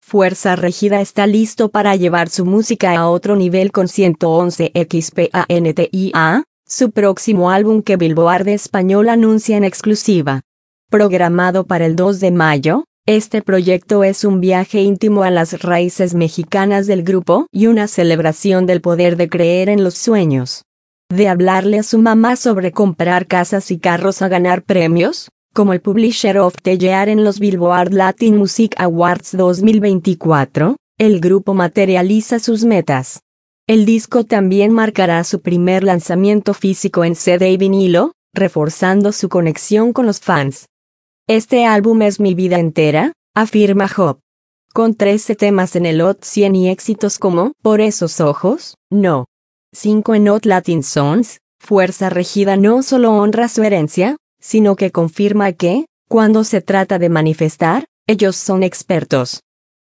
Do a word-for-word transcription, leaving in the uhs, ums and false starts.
Fuerza Regida está listo para llevar su música a otro nivel con ciento once XPANTIA, su próximo álbum que Billboard Español anuncia en exclusiva. Programado para el dos de mayo, este proyecto es un viaje íntimo a las raíces mexicanas del grupo y una celebración del poder de creer en los sueños. De hablarle a su mamá sobre comprar casas y carros a ganar premios, como el Publisher of the Year en los Billboard Latin Music Awards dos mil veinticuatro, el grupo materializa sus metas. El disco también marcará su primer lanzamiento físico en C D y vinilo, reforzando su conexión con los fans. Este álbum es mi vida entera, afirma Job. Con trece temas en el Hot cien y éxitos como Por esos ojos, No. cinco en Hot Latin Songs, Fuerza Regida no solo honra su herencia, sino que confirma que, cuando se trata de manifestar, ellos son expertos.